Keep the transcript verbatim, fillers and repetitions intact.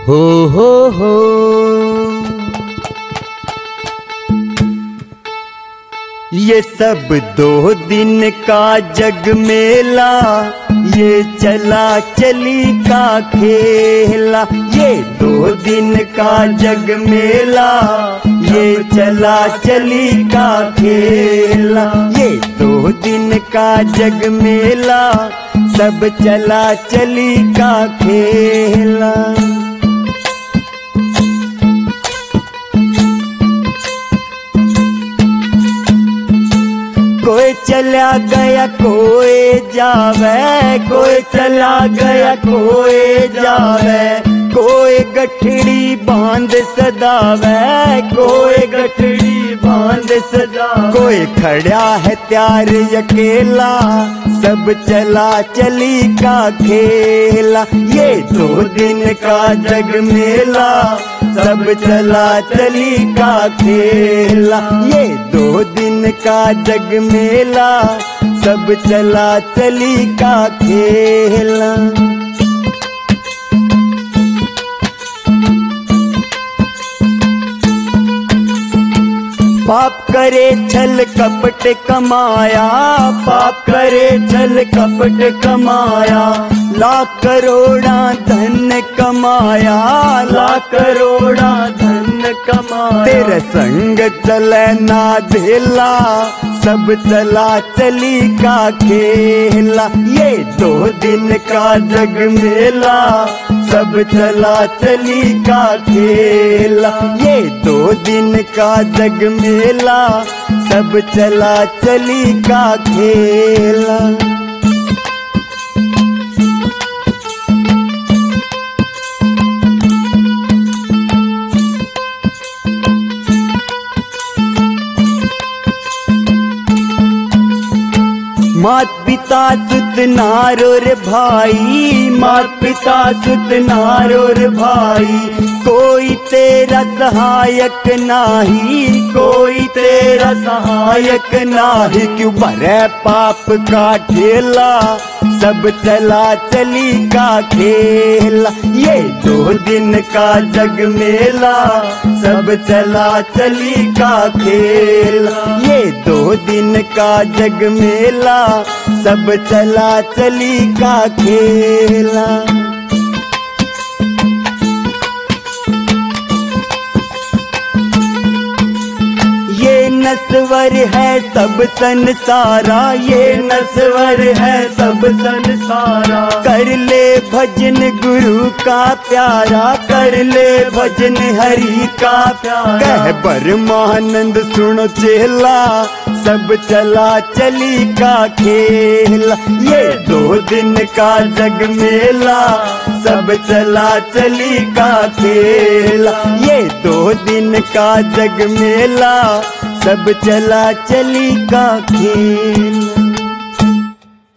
हो हो हो ये सब दो दिन का जग मेला, ये चला चली का खेला। ये दो दिन का जग मेला, ये चला चली का खेला। ये दो दिन का जग मेला, सब चला चली का खेला। कोई चला गया कोई जावे, कोई चला गया कोई जावे। कोई गठड़ी बांध सदावे, कोई गठड़ी बांध सदावे। कोई खड़ा है त्यार अकेला, सब चला चली का खेला। ये दो दिन का जग मेला, सब चला चली का खेला। ये दो दिन का जग मेला, सब चला चली का खेला। पाप करे छल कपट कमाया, पाप करे छल कपट कमाया। लाख करोड़ा धन कमाया, लाख करोड़ा धन कमाया। तेरे संग चले ना धेला, सब चला चली का खेला। ये दो दिन का जग मेला, सब चला चली का खेला। ये दो दिन का जग मेला, सब चला चली का खेला। मात पिता सुत नारोर भाई, मात पिता सुत नारोर भाई। कोई तेरा सहायक नाही, कोई तेरा सहायक नाही। क्यों भरे पाप का ठेला, सब चला चली का खेला। ये दो दिन का जग मेला, सब चला चली का खेला। ये दो दिन का जग मेला, सब चला चली का खेला। ये नस्वर है सब संसारा, ये नस्वर है सब संसारा। कर ले भजन गुरु का प्यारा, कर ले भजन हरि का प्यारा। कह परमानंद सुनो चेला, सब चला चली का खेला। ये दो दिन का जग मेला, सब चला चली का खेला। ये दो दिन का जग मेला, सब चला चली का खेला।